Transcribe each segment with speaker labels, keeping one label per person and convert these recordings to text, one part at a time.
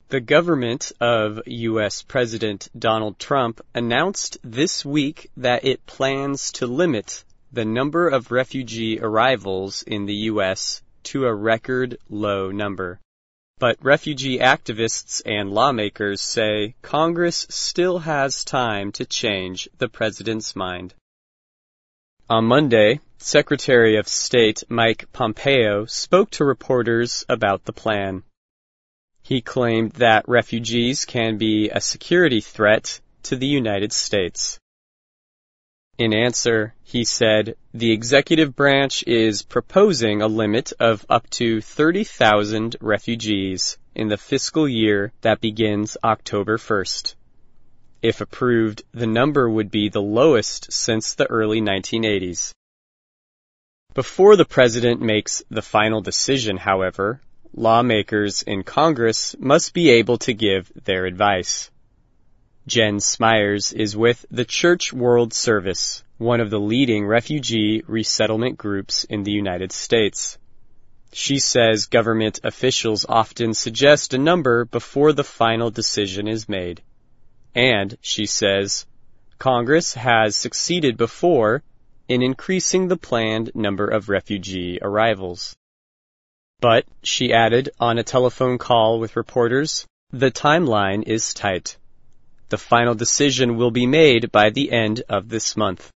Speaker 1: The government of U.S. President Donald Trump announced this week that it plans to limit the number of refugee arrivals in the U.S. to a record low number. But refugee activists and lawmakers say Congress still has time to change the president's mind. On Monday, Secretary of State Mike Pompeo spoke to reporters about the plan. He claimed that refugees can be a security threat to the United States. In answer, he said, the executive branch is proposing a limit of up to 30,000 refugees in the fiscal year that begins October 1st. If approved, the number would be the lowest since the early 1980s. Before the president makes the final decision, however, lawmakers in Congress must be able to give their advice. Jen Smyers is with the Church World Service, one of the leading refugee resettlement groups in the United States. She says government officials often suggest a number before the final decision is made. And, she says, Congress has succeeded before in increasing the planned number of refugee arrivals. But, she added on a telephone call with reporters, the timeline is tight. The final decision will be made by the end of this month.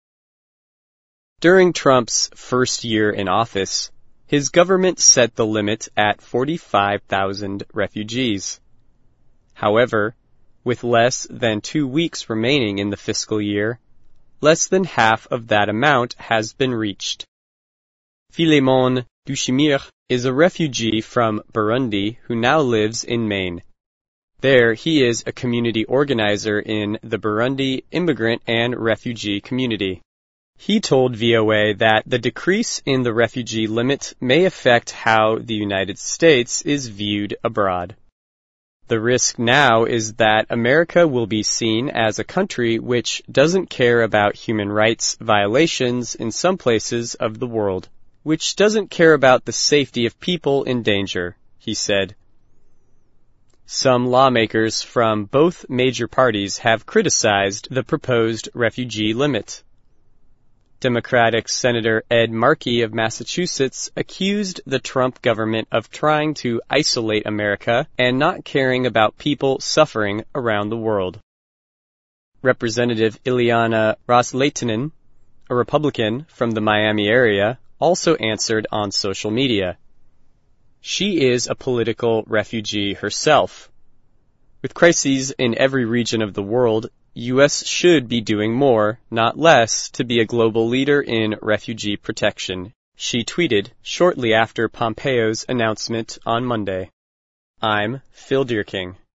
Speaker 1: During Trump's first year in office, his government set the limit at 45,000 refugees. However, with less than 2 weeks remaining in the fiscal year, less than half of that amount has been reached. Philemon Dushimir is a refugee from Burundi who now lives in Maine. There, he is a community organizer in the Burundi immigrant and refugee community. He told VOA that the decrease in the refugee limit may affect how the United States is viewed abroad. The risk now is that America will be seen as a country which doesn't care about human rights violations in some places of the world, which doesn't care about the safety of people in danger, he said. Some lawmakers from both major parties have criticized the proposed refugee limit. Democratic Senator Ed Markey of Massachusetts accused the Trump government of trying to isolate America and not caring about people suffering around the world. Representative Ileana Ros-Lehtinen, a Republican from the Miami area, also answered on social media. She is a political refugee herself. With crises in every region of the world, U.S. should be doing more, not less, to be a global leader in refugee protection, she tweeted shortly after Pompeo's announcement on Monday. I'm Phil Deerking.